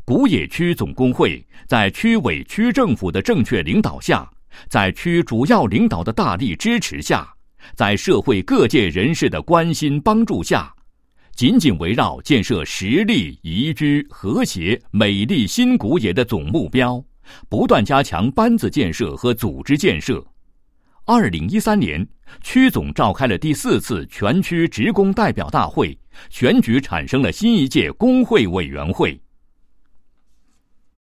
古冶区总工会在区委区政府的正确领导下，在区主要领导的大力支持下，在社会各界人士的关心帮助下，紧紧围绕建设实力、宜居、和谐、美丽新古冶的总目标，不断加强班子建设和组织建设。2013年，区总召开了第4次全区职工代表大会，选举产生了新一届工会委员会。